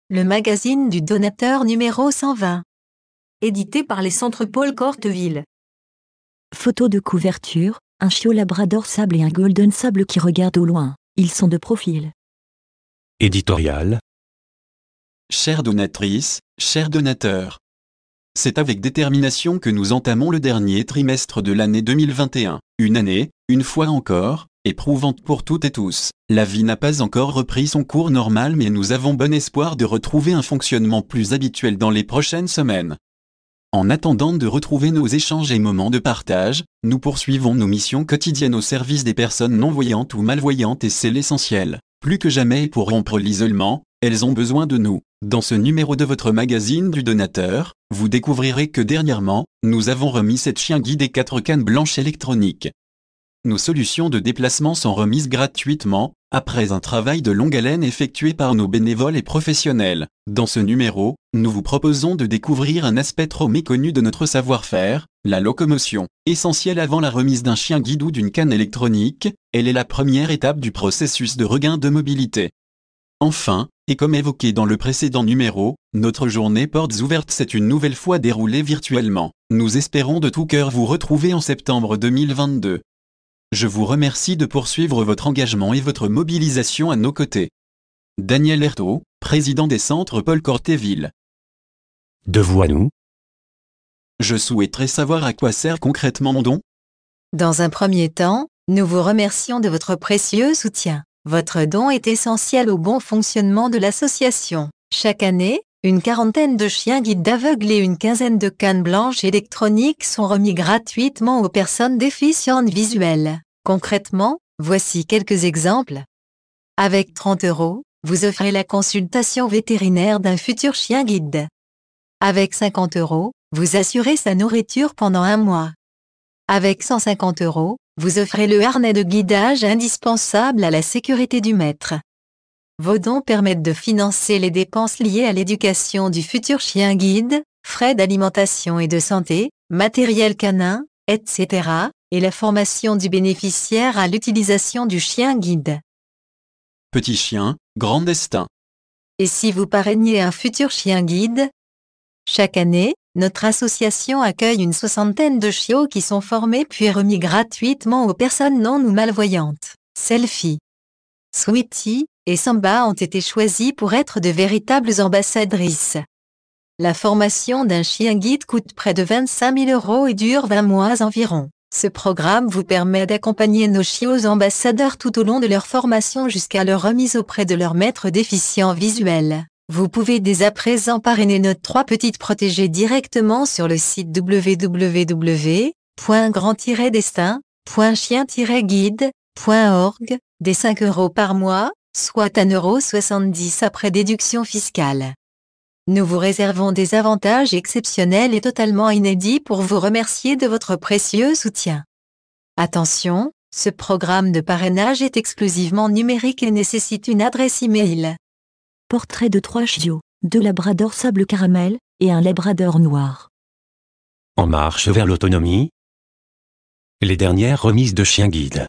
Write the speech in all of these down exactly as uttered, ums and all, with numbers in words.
Le magazine du donateur numéro cent vingt. Édité par les Centres Paul Corteville. Photo de couverture, un chiot labrador sable et un golden sable qui regardent au loin. Ils sont de profil. Éditorial. Chère donatrice, cher donateur. C'est avec détermination que nous entamons le dernier trimestre de l'année deux mille vingt et un. Une année, une fois encore, éprouvante pour toutes et tous. La vie n'a pas encore repris son cours normal, mais nous avons bon espoir de retrouver un fonctionnement plus habituel dans les prochaines semaines. En attendant de retrouver nos échanges et moments de partage, nous poursuivons nos missions quotidiennes au service des personnes non-voyantes ou malvoyantes et c'est l'essentiel. Plus que jamais pour rompre l'isolement, elles ont besoin de nous. Dans ce numéro de votre magazine du donateur, vous découvrirez que dernièrement, nous avons remis sept chiens guides et quatre cannes blanches électroniques. Nos solutions de déplacement sont remises gratuitement, après un travail de longue haleine effectué par nos bénévoles et professionnels. Dans ce numéro, nous vous proposons de découvrir un aspect trop méconnu de notre savoir-faire, la locomotion. Essentielle avant la remise d'un chien guide ou d'une canne électronique, elle est la première étape du processus de regain de mobilité. Enfin, et comme évoqué dans le précédent numéro, notre journée portes ouvertes s'est une nouvelle fois déroulée virtuellement. Nous espérons de tout cœur vous retrouver en septembre deux mille vingt-deux. Je vous remercie de poursuivre votre engagement et votre mobilisation à nos côtés. Daniel Ertaud, président des Centres Paul Corteville. De vous à nous. Je souhaiterais savoir à quoi sert concrètement mon don. Dans un premier temps, nous vous remercions de votre précieux soutien. Votre don est essentiel au bon fonctionnement de l'association. Chaque année, une quarantaine de chiens guides d'aveugles et une quinzaine de cannes blanches électroniques sont remis gratuitement aux personnes déficientes visuelles. Concrètement, voici quelques exemples. Avec trente euros, vous offrez la consultation vétérinaire d'un futur chien guide. Avec cinquante euros, vous assurez sa nourriture pendant un mois. Avec cent cinquante euros, vous offrez le harnais de guidage indispensable à la sécurité du maître. Vos dons permettent de financer les dépenses liées à l'éducation du futur chien guide, frais d'alimentation et de santé, matériel canin, et cetera, et la formation du bénéficiaire à l'utilisation du chien guide. Petit chien, grand destin. Et si vous parrainiez un futur chien guide? Chaque année, notre association accueille une soixantaine de chiots qui sont formés puis remis gratuitement aux personnes non ou malvoyantes. Selfie, Sweetie et Samba ont été choisis pour être de véritables ambassadrices. La formation d'un chien guide coûte près de vingt-cinq mille euros et dure vingt mois environ. Ce programme vous permet d'accompagner nos chiots ambassadeurs tout au long de leur formation jusqu'à leur remise auprès de leur maître déficient visuel. Vous pouvez dès à présent parrainer nos trois petites protégées directement sur le site w w w point grand tiret destin point chien tiret guide point org, des cinq euros par mois, soit un euro soixante-dix après déduction fiscale. Nous vous réservons des avantages exceptionnels et totalement inédits pour vous remercier de votre précieux soutien. Attention, ce programme de parrainage est exclusivement numérique et nécessite une adresse e-mail. Portrait de trois chiots, deux labradors sable caramel et un labrador noir. En marche vers l'autonomie. Les dernières remises de chiens guides.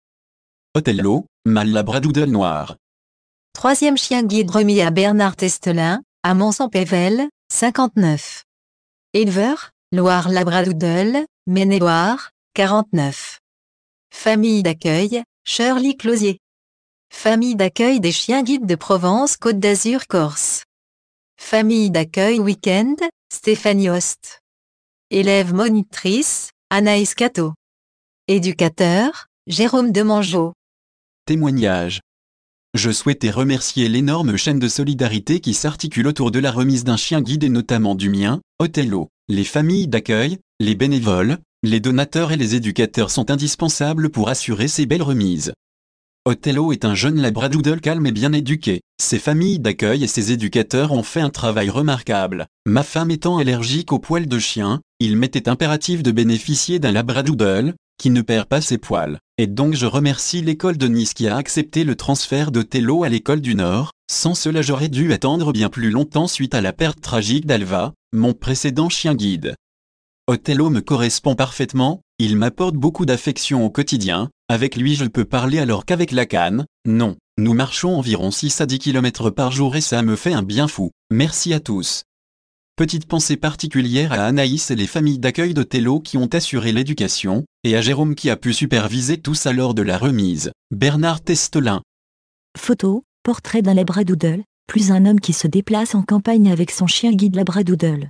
Othello, mâle labradoodle noir. Troisième chien guide remis à Bernard Testelin, à Mons-en-Pévèle, cinquante-neuf. Éleveur, Loire labradoodle, Maine-et-Loire, quarante-neuf. Famille d'accueil, Shirley Closier. Famille d'accueil des chiens guides de Provence Côte d'Azur Corse. Famille d'accueil week-end, Stéphanie Host. Élève monitrice, Anaïs Cato. Éducateur, Jérôme Demangeau. Témoignage. Je souhaitais remercier l'énorme chaîne de solidarité qui s'articule autour de la remise d'un chien guide et notamment du mien, Othello. Les familles d'accueil, les bénévoles, les donateurs et les éducateurs sont indispensables pour assurer ces belles remises. Othello est un jeune labradoodle calme et bien éduqué. Ses familles d'accueil et ses éducateurs ont fait un travail remarquable. Ma femme étant allergique aux poils de chien, il m'était impératif de bénéficier d'un labradoodle, qui ne perd pas ses poils. Et donc je remercie l'école de Nice qui a accepté le transfert d'Othello à l'école du Nord. Sans cela j'aurais dû attendre bien plus longtemps suite à la perte tragique d'Alva, mon précédent chien guide. Othello me correspond parfaitement, il m'apporte beaucoup d'affection au quotidien, avec lui je peux parler alors qu'avec la canne, non. Nous marchons environ six à dix kilomètres par jour et ça me fait un bien fou. Merci à tous. Petite pensée particulière à Anaïs et les familles d'accueil de Tello qui ont assuré l'éducation, et à Jérôme qui a pu superviser tout ça lors de la remise. Bernard Testelin. Photo, portrait d'un labradoodle, plus un homme qui se déplace en campagne avec son chien guide labradoodle.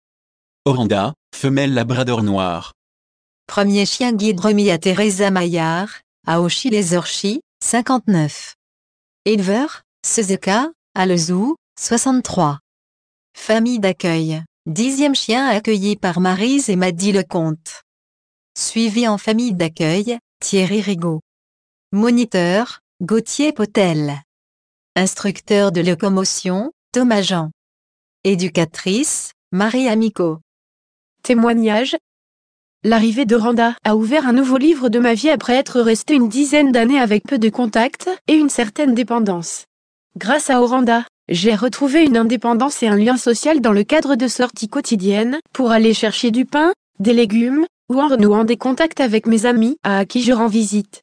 Oranda, femelle labrador noire. Premier chien guide remis à Teresa Maillard, à Auchy-les-Orchies, cinquante-neuf. Éleveur, Suzuka, à Le Zoo, soixante-trois. Famille d'accueil, dixième chien accueilli par Maryse et Maddy Lecomte. Suivi en famille d'accueil, Thierry Rigaud. Moniteur, Gauthier Potel. Instructeur de locomotion, Thomas Jean. Éducatrice, Marie Amico. Témoignage. L'arrivée d'Oranda a ouvert un nouveau livre de ma vie après être restée une dizaine d'années avec peu de contacts et une certaine dépendance. Grâce à Oranda, j'ai retrouvé une indépendance et un lien social dans le cadre de sorties quotidiennes pour aller chercher du pain, des légumes, ou en renouant des contacts avec mes amis à qui je rends visite.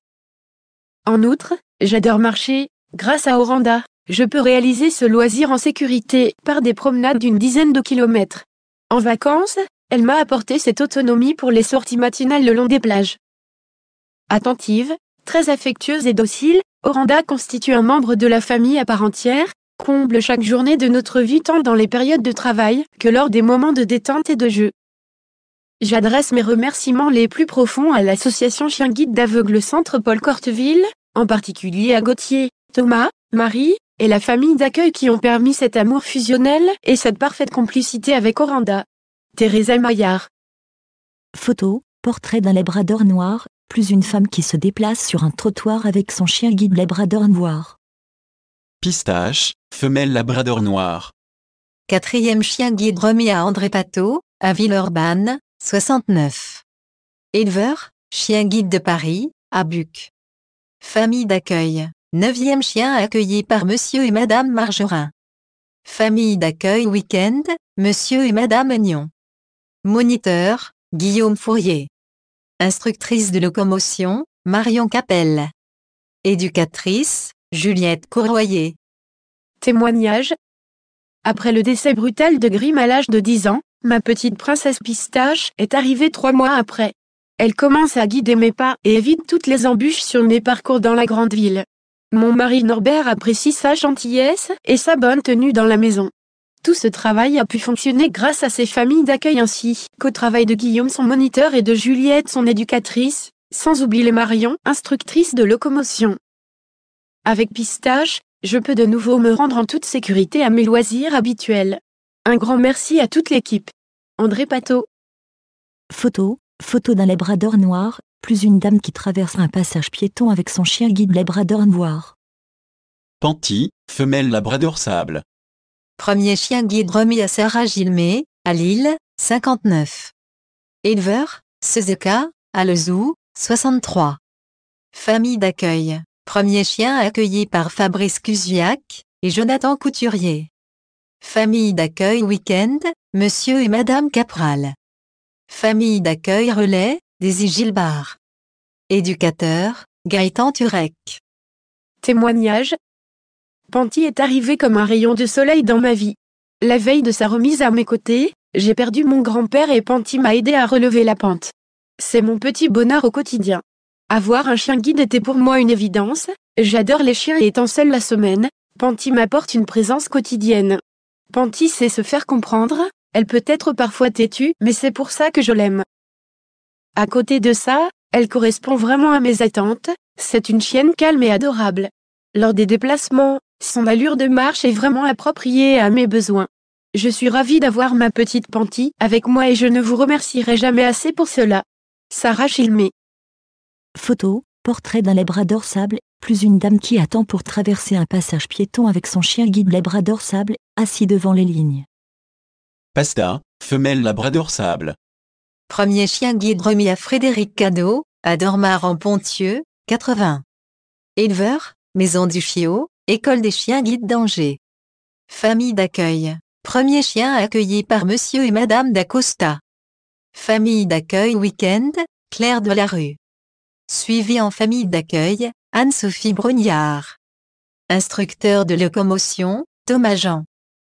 En outre, j'adore marcher. Grâce à Oranda, je peux réaliser ce loisir en sécurité par des promenades d'une dizaine de kilomètres. En vacances, elle m'a apporté cette autonomie pour les sorties matinales le long des plages. Attentive, très affectueuse et docile, Oranda constitue un membre de la famille à part entière, comble chaque journée de notre vie tant dans les périodes de travail que lors des moments de détente et de jeu. J'adresse mes remerciements les plus profonds à l'association Chien Guide d'Aveugle Centre Paul Corteville, en particulier à Gauthier, Thomas, Marie, et la famille d'accueil qui ont permis cet amour fusionnel et cette parfaite complicité avec Oranda. Teresa Maillard. Photo, portrait d'un labrador noir, plus une femme qui se déplace sur un trottoir avec son chien guide labrador noir. Pistache, femelle labrador noire. Quatrième chien guide remis à André Pateau, à Villeurbanne, soixante-neuf. Éleveur, chien guide de Paris, à Buc. Famille d'accueil, neuvième chien accueilli par Monsieur et Madame Margerin. Famille d'accueil week-end, Monsieur et Madame Agnon. Moniteur, Guillaume Fourier. Instructrice de locomotion, Marion Capelle. Éducatrice, Juliette Courroyer. Témoignage. Après le décès brutal de Grimm à l'âge de dix ans, ma petite princesse Pistache est arrivée trois mois après. Elle commence à guider mes pas et évite toutes les embûches sur mes parcours dans la grande ville. Mon mari Norbert apprécie sa gentillesse et sa bonne tenue dans la maison. Tout ce travail a pu fonctionner grâce à ses familles d'accueil ainsi qu'au travail de Guillaume son moniteur et de Juliette son éducatrice, sans oublier Marion, instructrice de locomotion. Avec Pistache, je peux de nouveau me rendre en toute sécurité à mes loisirs habituels. Un grand merci à toute l'équipe. André Pateau. Photo, photo d'un labrador noir, plus une dame qui traverse un passage piéton avec son chien guide labrador noir. Panty, femelle labrador sable. Premier chien guide remis à Sarah Gilmé, à Lille, cinquante-neuf. Éleveur, Suzuka, à Le Zoo, soixante-trois. Famille d'accueil, premier chien accueilli par Fabrice Cusiac et Jonathan Couturier. Famille d'accueil week-end, Monsieur et Madame Capral. Famille d'accueil relais, Daisy Gilbard. Éducateur, Gaëtan Turek. Témoignage. Panty est arrivé comme un rayon de soleil dans ma vie. La veille de sa remise à mes côtés, j'ai perdu mon grand-père et Panty m'a aidé à relever la pente. C'est mon petit bonheur au quotidien. Avoir un chien guide était pour moi une évidence, j'adore les chiens et étant seule la semaine, Panty m'apporte une présence quotidienne. Panty sait se faire comprendre, elle peut être parfois têtue, mais c'est pour ça que je l'aime. À côté de ça, elle correspond vraiment à mes attentes, c'est une chienne calme et adorable. Lors des déplacements, son allure de marche est vraiment appropriée à mes besoins. Je suis ravie d'avoir ma petite Panty avec moi et je ne vous remercierai jamais assez pour cela. Sarah Gilmé. Photo, portrait d'un labrador sable, plus une dame qui attend pour traverser un passage piéton avec son chien guide labrador sable, assis devant les lignes. Pasta, femelle labrador sable. Premier chien guide remis à Frédéric Cadeau, à Dormar-en-Ponthieu, quatre-vingts. Éleveur, Maison du Chiot, École des chiens guides d'Angers. Famille d'accueil, premier chien accueilli par Monsieur et Madame d'Acosta. Famille d'accueil week-end, Claire de la Rue. Suivi en famille d'accueil, Anne-Sophie Brognard. Instructeur de locomotion, Thomas Jean.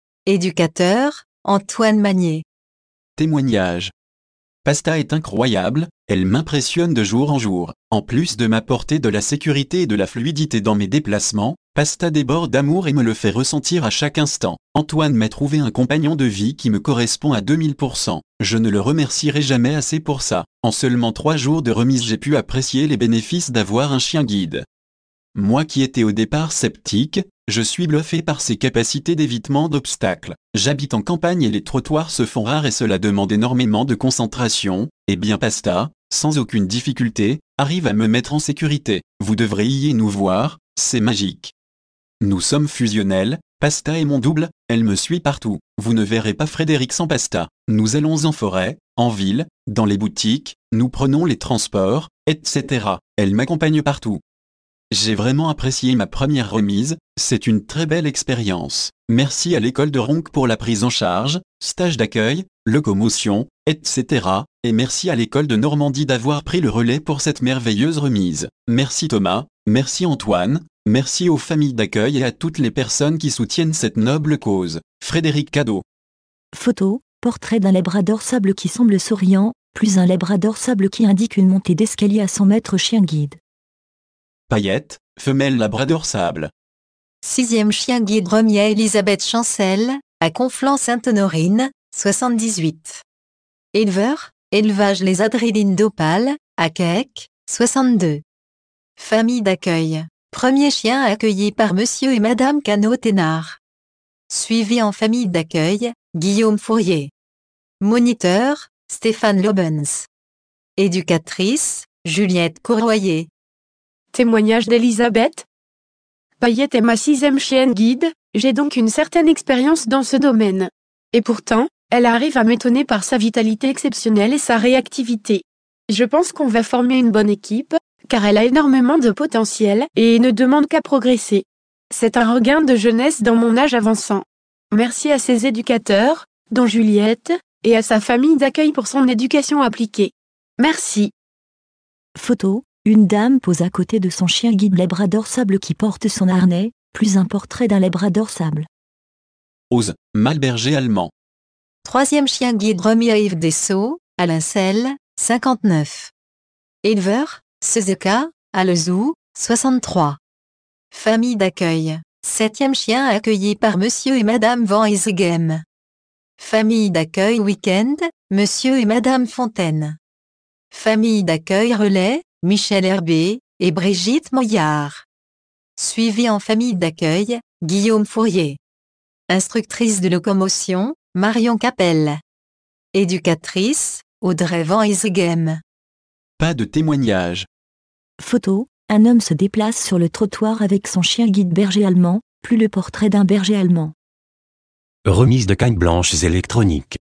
Éducateur, Antoine Magnier. Témoignage. Pasta est incroyable, elle m'impressionne de jour en jour. En plus de m'apporter de la sécurité et de la fluidité dans mes déplacements, Pasta déborde d'amour et me le fait ressentir à chaque instant. Antoine m'a trouvé un compagnon de vie qui me correspond à deux mille pour cent. Je ne le remercierai jamais assez pour ça. En seulement trois jours de remise, j'ai pu apprécier les bénéfices d'avoir un chien guide. Moi qui étais au départ sceptique, je suis bluffé par ses capacités d'évitement d'obstacles. J'habite en campagne et les trottoirs se font rares et cela demande énormément de concentration, et bien Pasta, sans aucune difficulté, arrive à me mettre en sécurité. Vous devriez nous voir, c'est magique. Nous sommes fusionnels, Pasta est mon double, elle me suit partout. Vous ne verrez pas Frédéric sans Pasta. Nous allons en forêt, en ville, dans les boutiques, nous prenons les transports, et cetera. Elle m'accompagne partout. J'ai vraiment apprécié ma première remise, c'est une très belle expérience. Merci à l'école de Ronc pour la prise en charge, stage d'accueil, locomotion, et cetera. Et merci à l'école de Normandie d'avoir pris le relais pour cette merveilleuse remise. Merci Thomas, merci Antoine, merci aux familles d'accueil et à toutes les personnes qui soutiennent cette noble cause. Frédéric Cadeau. Photo, portrait d'un labrador sable qui semble souriant, plus un labrador sable qui indique une montée d'escalier à son maître chien guide. Paillette, femelle labrador sable. Sixième chien guide remis à Elisabeth Chancel, à Conflans-Sainte-Honorine, soixante-dix-huit. Éleveur, élevage les Adrélines d'Opale, à Québec, soixante-deux. Famille d'accueil, premier chien accueilli par Monsieur et Madame Cano-Thénard. Suivi en famille d'accueil, Guillaume Fourier. Moniteur, Stéphane Lobens. Éducatrice, Juliette Courroyer. Témoignage d'Elisabeth. Paillette est ma sixième chienne guide, j'ai donc une certaine expérience dans ce domaine. Et pourtant, elle arrive à m'étonner par sa vitalité exceptionnelle et sa réactivité. Je pense qu'on va former une bonne équipe, car elle a énormément de potentiel et ne demande qu'à progresser. C'est un regain de jeunesse dans mon âge avançant. Merci à ses éducateurs, dont Juliette, et à sa famille d'accueil pour son éducation appliquée. Merci. Photo, une dame pose à côté de son chien guide labrador sable qui porte son harnais, plus un portrait d'un labrador sable. Ose, mâle berger allemand. Troisième chien guide remis à Yves Dessau, à Lincel, cinquante-neuf. Éleveur, Suzuka, à Lezou, soixante-trois. Famille d'accueil, septième chien accueilli par Monsieur et Madame Van Isegem. Famille d'accueil week-end, Monsieur et Madame Fontaine. Famille d'accueil relais, Michel Herbé, et Brigitte Moyard. Suivi en famille d'accueil, Guillaume Fourier. Instructrice de locomotion, Marion Capel. Éducatrice, Audrey Van Isegem. Pas de témoignage. Photo, un homme se déplace sur le trottoir avec son chien guide berger allemand, plus le portrait d'un berger allemand. Remise de cannes blanches électroniques.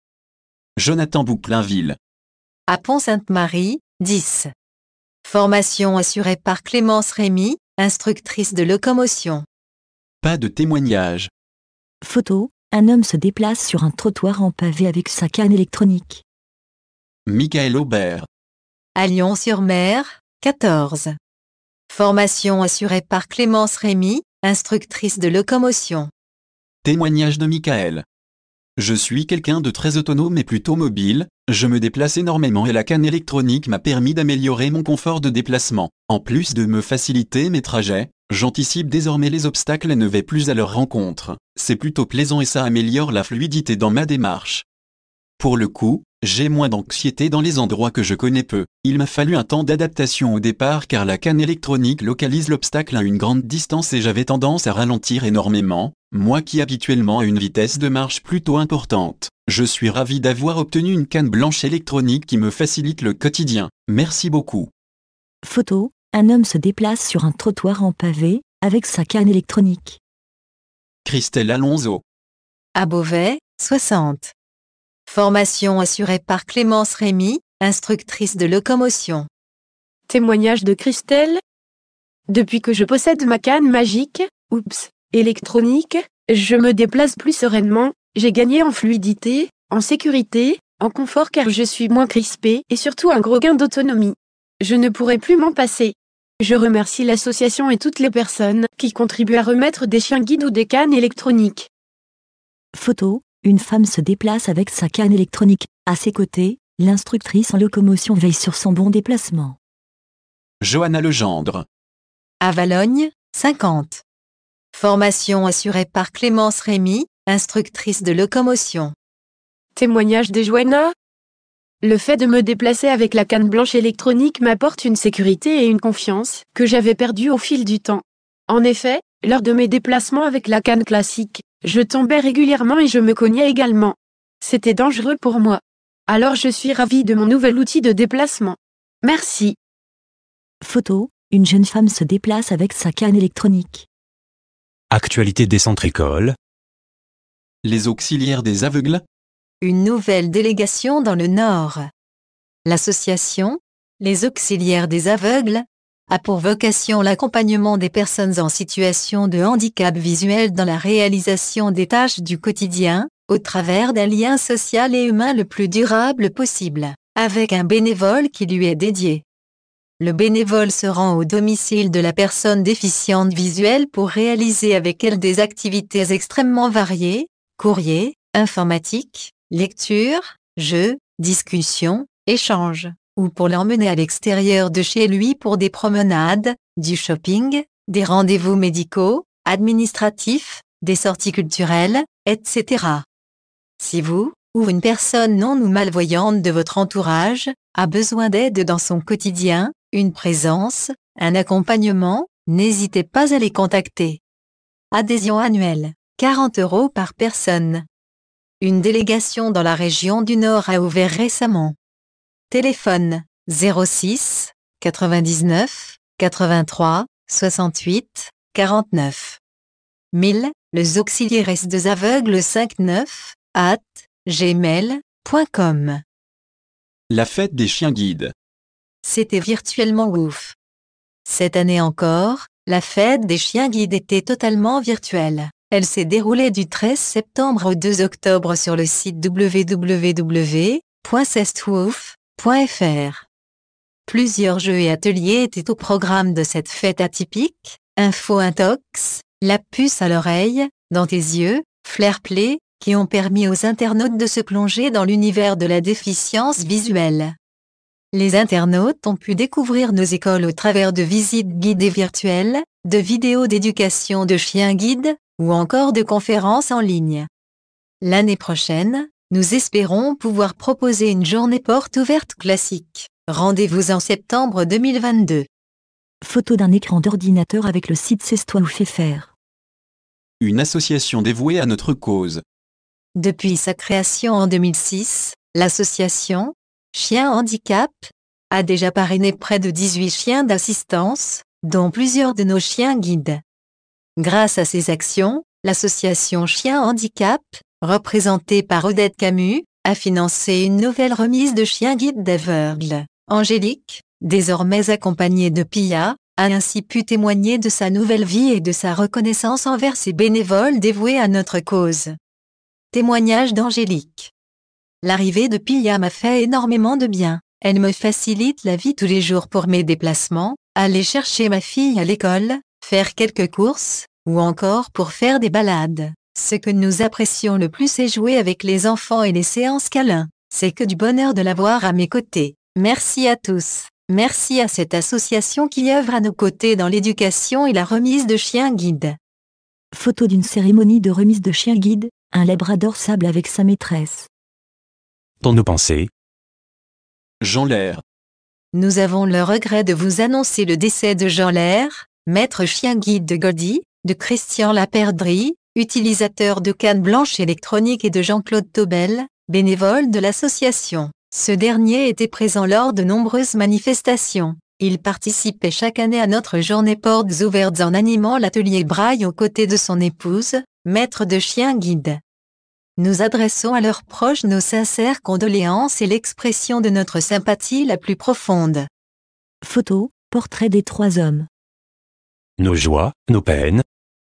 Jonathan Bouplainville. À Pont-Sainte-Marie, dix. Formation assurée par Clémence Rémy, instructrice de locomotion. Pas de témoignage. Photo, un homme se déplace sur un trottoir en pavé avec sa canne électronique. Michael Aubert. À Lyon-sur-Mer, quatorze. Formation assurée par Clémence Rémy, instructrice de locomotion. Témoignage de Michael. Je suis quelqu'un de très autonome et plutôt mobile, je me déplace énormément et la canne électronique m'a permis d'améliorer mon confort de déplacement. En plus de me faciliter mes trajets, j'anticipe désormais les obstacles et ne vais plus à leur rencontre. C'est plutôt plaisant et ça améliore la fluidité dans ma démarche. Pour le coup, j'ai moins d'anxiété dans les endroits que je connais peu. Il m'a fallu un temps d'adaptation au départ car la canne électronique localise l'obstacle à une grande distance et j'avais tendance à ralentir énormément, moi qui habituellement ai une vitesse de marche plutôt importante. Je suis ravi d'avoir obtenu une canne blanche électronique qui me facilite le quotidien. Merci beaucoup. Photo, un homme se déplace sur un trottoir en pavé, avec sa canne électronique. Christelle Alonso. À Beauvais, soixante. Formation assurée par Clémence Rémy, instructrice de locomotion. Témoignage de Christelle. Depuis que je possède ma canne magique, oups, électronique, je me déplace plus sereinement, j'ai gagné en fluidité, en sécurité, en confort car je suis moins crispée et surtout un gros gain d'autonomie. Je ne pourrai plus m'en passer. Je remercie l'association et toutes les personnes qui contribuent à remettre des chiens guides ou des cannes électroniques. Photo, une femme se déplace avec sa canne électronique. À ses côtés, l'instructrice en locomotion veille sur son bon déplacement. Johanna Legendre. À Valogne, cinquante. Formation assurée par Clémence Rémy, instructrice de locomotion. Témoignage de Johanna. Le fait de me déplacer avec la canne blanche électronique m'apporte une sécurité et une confiance que j'avais perdue au fil du temps. En effet, lors de mes déplacements avec la canne classique, je tombais régulièrement et je me cognais également. C'était dangereux pour moi. Alors je suis ravie de mon nouvel outil de déplacement. Merci. Photo, une jeune femme se déplace avec sa canne électronique. Actualité des centres écoles. Les auxiliaires des aveugles. Une nouvelle délégation dans le Nord. L'association, les auxiliaires des aveugles, a pour vocation l'accompagnement des personnes en situation de handicap visuel dans la réalisation des tâches du quotidien, au travers d'un lien social et humain le plus durable possible, avec un bénévole qui lui est dédié. Le bénévole se rend au domicile de la personne déficiente visuelle pour réaliser avec elle des activités extrêmement variées, courrier, informatique, lecture, jeux, discussions, échanges, ou pour l'emmener à l'extérieur de chez lui pour des promenades, du shopping, des rendez-vous médicaux, administratifs, des sorties culturelles, et cetera. Si vous, ou une personne non ou malvoyante de votre entourage, a besoin d'aide dans son quotidien, une présence, un accompagnement, n'hésitez pas à les contacter. Adhésion annuelle, quarante euros par personne. Une délégation dans la région du Nord a ouvert récemment. Téléphone, zéro six, quatre-vingt-dix-neuf, quatre-vingt-trois, soixante-huit, quarante-neuf. Mail, les auxiliaires des aveugles cinquante-neuf, at gmail point com. La fête des chiens guides. C'était virtuellement ouf. Cette année encore, la fête des chiens guides était totalement virtuelle. Elle s'est déroulée du treize septembre au deux octobre sur le site w w w point cestwouf point f r. Plusieurs jeux et ateliers étaient au programme de cette fête atypique, Info Intox, la puce à l'oreille, dans tes yeux, Flair Play, qui ont permis aux internautes de se plonger dans l'univers de la déficience visuelle. Les internautes ont pu découvrir nos écoles au travers de visites guidées virtuelles, de vidéos d'éducation de chiens guides, ou encore de conférences en ligne. L'année prochaine, nous espérons pouvoir proposer une journée porte ouverte classique. Rendez-vous en septembre deux mille vingt-deux. Photo d'un écran d'ordinateur avec le site Cestwouf point f r. Une association dévouée à notre cause. Depuis sa création en deux mille six, l'association Chiens Handicap a déjà parrainé près de dix-huit chiens d'assistance, dont plusieurs de nos chiens guides. Grâce à ces actions, l'association Chiens Handicap, représentée par Odette Camus, a financé une nouvelle remise de chiens guides d'aveugles. Angélique, désormais accompagnée de Pia, a ainsi pu témoigner de sa nouvelle vie et de sa reconnaissance envers ses bénévoles dévoués à notre cause. Témoignage d'Angélique. L'arrivée de Pia m'a fait énormément de bien. Elle me facilite la vie tous les jours pour mes déplacements, aller chercher ma fille à l'école, faire quelques courses, ou encore pour faire des balades. Ce que nous apprécions le plus est jouer avec les enfants et les séances câlins. C'est que du bonheur de l'avoir à mes côtés. Merci à tous. Merci à cette association qui œuvre à nos côtés dans l'éducation et la remise de chiens guides. Photo d'une cérémonie de remise de chien guide, un labrador sable avec sa maîtresse. Pour nos pensées, Jean Lair. Nous avons le regret de vous annoncer le décès de Jean Lair, maître chien guide de Goldie, de Christian Laperdrie, utilisateur de cannes blanches électroniques et de Jean-Claude Taubel, bénévole de l'association. Ce dernier était présent lors de nombreuses manifestations. Il participait chaque année à notre journée portes ouvertes en animant l'atelier Braille aux côtés de son épouse, maître de chien guide. Nous adressons à leurs proches nos sincères condoléances et l'expression de notre sympathie la plus profonde. Photo, portrait des trois hommes. nos joies, nos peines,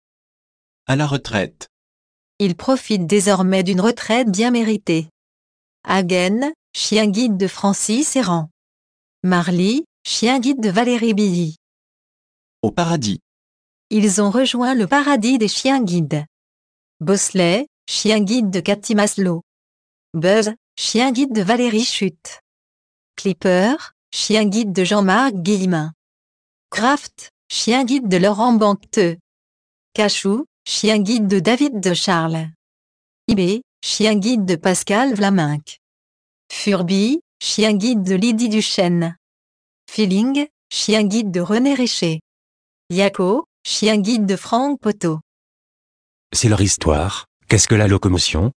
À la retraite. Il profite désormais d'une retraite bien méritée. Hagen, chien guide de Francis Errand. Marly, chien guide de Valérie Billy. Au paradis. Ils ont rejoint le paradis des chiens guides. Bosley, chien guide de Cathy Maslow. Buzz, chien guide de Valérie Chute. Clipper, chien guide de Jean-Marc Guillemin. Kraft, chien guide de Laurent Banqueteux. Cachou, chien guide de David de Charles. Ibé, chien guide de Pascal Vlaminck. Furby, chien guide de Lydie Duchesne. Feeling, chien guide de René Richer. Yako, chien guide de Franck Poteau. C'est leur histoire. Qu'est-ce que la locomotion?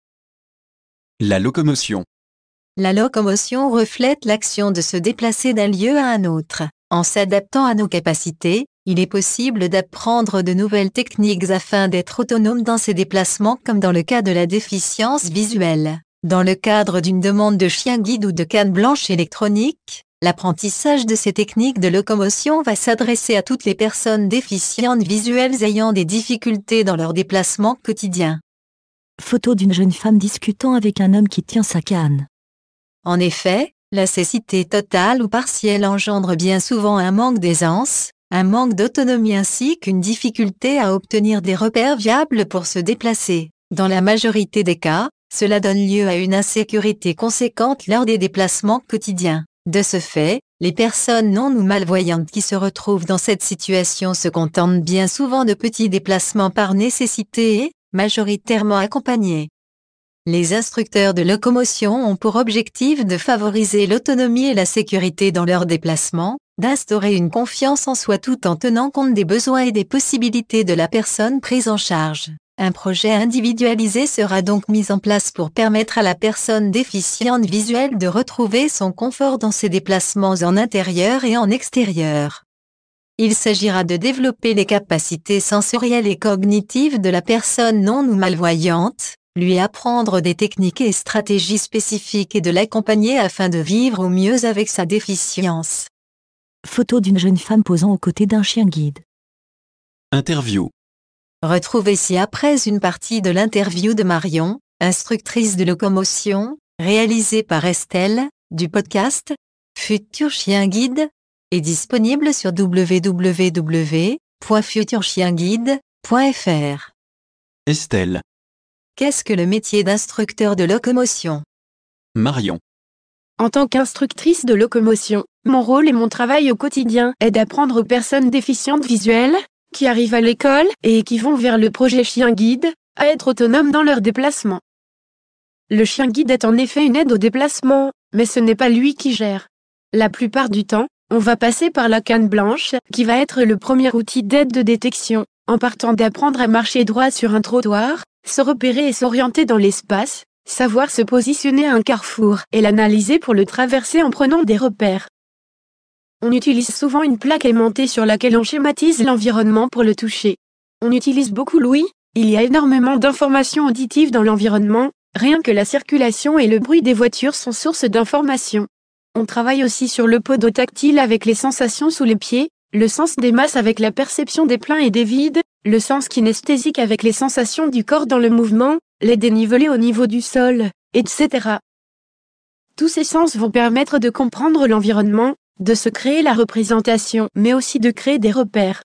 La locomotion. La locomotion reflète l'action de se déplacer d'un lieu à un autre. En s'adaptant à nos capacités, il est possible d'apprendre de nouvelles techniques afin d'être autonome dans ses déplacements comme dans le cas de la déficience visuelle. Dans le cadre d'une demande de chien guide ou de canne blanche électronique, l'apprentissage de ces techniques de locomotion va s'adresser à toutes les personnes déficientes visuelles ayant des difficultés dans leurs déplacements quotidiens. Photo d'une jeune femme discutant avec un homme qui tient sa canne. En effet, la cécité totale ou partielle engendre bien souvent un manque d'aisance, un manque d'autonomie ainsi qu'une difficulté à obtenir des repères viables pour se déplacer. Dans la majorité des cas, cela donne lieu à une insécurité conséquente lors des déplacements quotidiens. De ce fait, les personnes non ou malvoyantes qui se retrouvent dans cette situation se contentent bien souvent de petits déplacements par nécessité et, majoritairement accompagnés. Les instructeurs de locomotion ont pour objectif de favoriser l'autonomie et la sécurité dans leurs déplacements, d'instaurer une confiance en soi tout en tenant compte des besoins et des possibilités de la personne prise en charge. Un projet individualisé sera donc mis en place pour permettre à la personne déficiente visuelle de retrouver son confort dans ses déplacements en intérieur et en extérieur. Il s'agira de développer les capacités sensorielles et cognitives de la personne non ou malvoyante, lui apprendre des techniques et stratégies spécifiques et de l'accompagner afin de vivre au mieux avec sa déficience. Photo d'une jeune femme posant aux côtés d'un chien guide. Interview. Retrouvez ci-après une partie de l'interview de Marion, instructrice de locomotion, réalisée par Estelle, du podcast Futur Chien Guide, est disponible sur w w w point futur chien guide point f r. Estelle. Qu'est-ce que le métier d'instructeur de locomotion? Marion. En tant qu'instructrice de locomotion, mon rôle et mon travail au quotidien est d'apprendre aux personnes déficientes visuelles, qui arrivent à l'école et qui vont vers le projet Chien Guide, à être autonomes dans leurs déplacements. Le chien guide est en effet une aide au déplacement, mais ce n'est pas lui qui gère. La plupart du temps, on va passer par la canne blanche, qui va être le premier outil d'aide de détection, en partant d'apprendre à marcher droit sur un trottoir, se repérer et s'orienter dans l'espace, savoir se positionner à un carrefour et l'analyser pour le traverser en prenant des repères. On utilise souvent une plaque aimantée sur laquelle on schématise l'environnement pour le toucher. On utilise beaucoup l'ouïe, il y a énormément d'informations auditives dans l'environnement, rien que la circulation et le bruit des voitures sont source d'informations. On travaille aussi sur le podotactile avec les sensations sous les pieds, le sens des masses avec la perception des pleins et des vides, le sens kinesthésique avec les sensations du corps dans le mouvement, les dénivelés au niveau du sol, et cetera. Tous ces sens vont permettre de comprendre l'environnement, de se créer la représentation, mais aussi de créer des repères.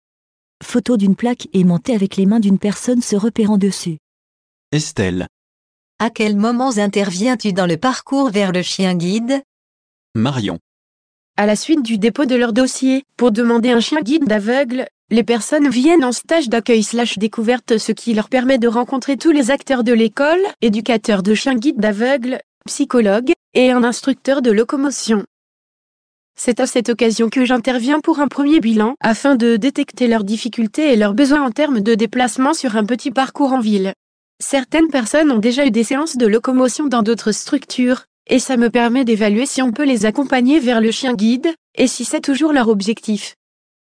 Photo d'une plaque aimantée avec les mains d'une personne se repérant dessus. Estelle. À quels moments interviens-tu dans le parcours vers le chien guide? Marion. À la suite du dépôt de leur dossier, pour demander un chien guide d'aveugle, les personnes viennent en stage d'accueil slash découverte, ce qui leur permet de rencontrer tous les acteurs de l'école, éducateurs de chiens guides d'aveugle, psychologues, et un instructeur de locomotion. C'est à cette occasion que j'interviens pour un premier bilan, afin de détecter leurs difficultés et leurs besoins en termes de déplacement sur un petit parcours en ville. Certaines personnes ont déjà eu des séances de locomotion dans d'autres structures, et ça me permet d'évaluer si on peut les accompagner vers le chien guide, et si c'est toujours leur objectif.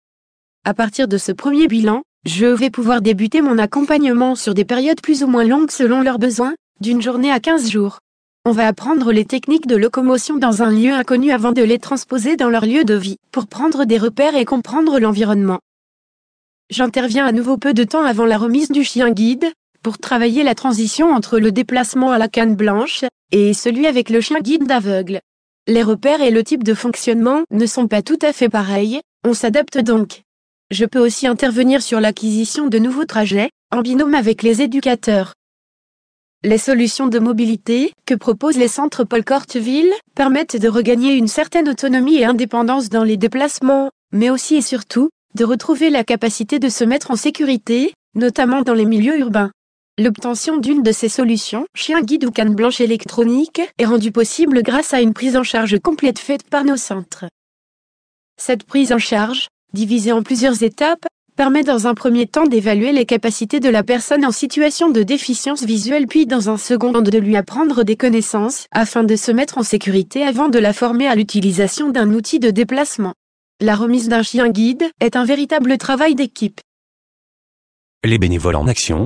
À partir de ce premier bilan, je vais pouvoir débuter mon accompagnement sur des périodes plus ou moins longues selon leurs besoins, d'une journée à quinze jours. On va apprendre les techniques de locomotion dans un lieu inconnu avant de les transposer dans leur lieu de vie, pour prendre des repères et comprendre l'environnement. J'interviens à nouveau peu de temps avant la remise du chien guide, pour travailler la transition entre le déplacement à la canne blanche, et celui avec le chien guide d'aveugle. Les repères et le type de fonctionnement ne sont pas tout à fait pareils, on s'adapte donc. Je peux aussi intervenir sur l'acquisition de nouveaux trajets, en binôme avec les éducateurs. Les solutions de mobilité que proposent les centres Paul Corteville permettent de regagner une certaine autonomie et indépendance dans les déplacements, mais aussi et surtout, de retrouver la capacité de se mettre en sécurité, notamment dans les milieux urbains. L'obtention d'une de ces solutions, chien guide ou canne blanche électronique, est rendue possible grâce à une prise en charge complète faite par nos centres. Cette prise en charge, divisée en plusieurs étapes, permet dans un premier temps d'évaluer les capacités de la personne en situation de déficience visuelle puis dans un second temps de lui apprendre des connaissances afin de se mettre en sécurité avant de la former à l'utilisation d'un outil de déplacement. La remise d'un chien guide est un véritable travail d'équipe. Les bénévoles en action.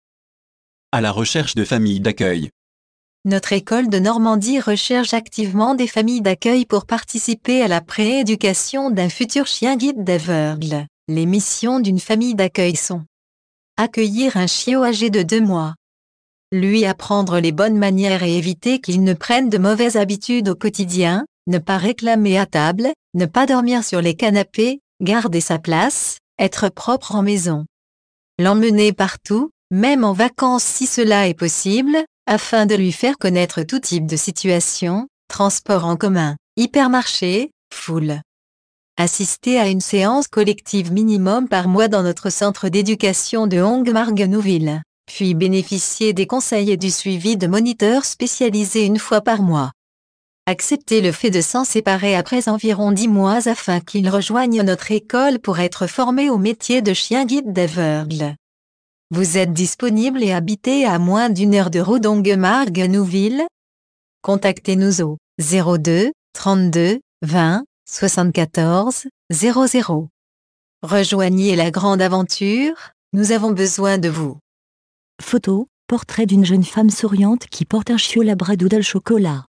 À la recherche de familles d'accueil. Notre école de Normandie recherche activement des familles d'accueil pour participer à la prééducation d'un futur chien guide d'aveugle. Les missions d'une famille d'accueil sont: accueillir un chiot âgé de deux mois, lui apprendre les bonnes manières et éviter qu'il ne prenne de mauvaises habitudes au quotidien, ne pas réclamer à table, ne pas dormir sur les canapés, garder sa place, être propre en maison. L'emmener partout, même en vacances si cela est possible, afin de lui faire connaître tout type de situation, transport en commun, hypermarché, foule. Assister à une séance collective minimum par mois dans notre centre d'éducation de Hongmargues-Nouville, puis bénéficier des conseils et du suivi de moniteurs spécialisés une fois par mois. Accepter le fait de s'en séparer après environ dix mois afin qu'il rejoigne notre école pour être formé au métier de chien guide d'aveugle. Vous êtes disponible et habitez à moins d'une heure de route d'Hongmargues-Nouville? Contactez-nous au zéro deux, trente-deux, vingt, soixante-quatorze, zéro zéro. Rejoignez la grande aventure, nous avons besoin de vous. Photo, portrait d'une jeune femme souriante qui porte un chiot labradoodle chocolat.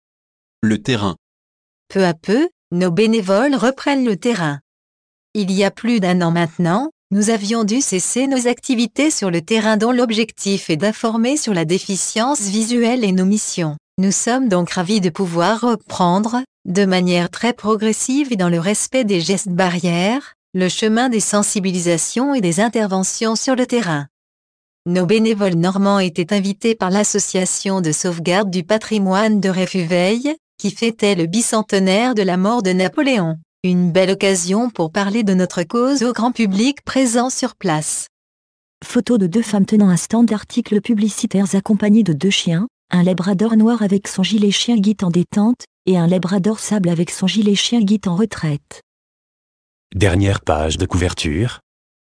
Le terrain. Peu à peu, nos bénévoles reprennent le terrain. Il y a plus d'un an maintenant, nous avions dû cesser nos activités sur le terrain dont l'objectif est d'informer sur la déficience visuelle et nos missions. Nous sommes donc ravis de pouvoir reprendre, de manière très progressive et dans le respect des gestes barrières, le chemin des sensibilisations et des interventions sur le terrain. Nos bénévoles normands étaient invités par l'association de sauvegarde du patrimoine de Réfuveil, qui fêtait le bicentenaire de la mort de Napoléon. Une belle occasion pour parler de notre cause au grand public présent sur place. Photo de deux femmes tenant un stand d'articles publicitaires accompagnés de deux chiens, un labrador noir avec son gilet chien guide en détente, et un labrador sable avec son gilet chien guide en retraite. Dernière page de couverture.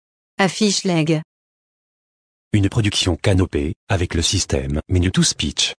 Affiche leg. Une production Canopée, avec le système Menu to Speech.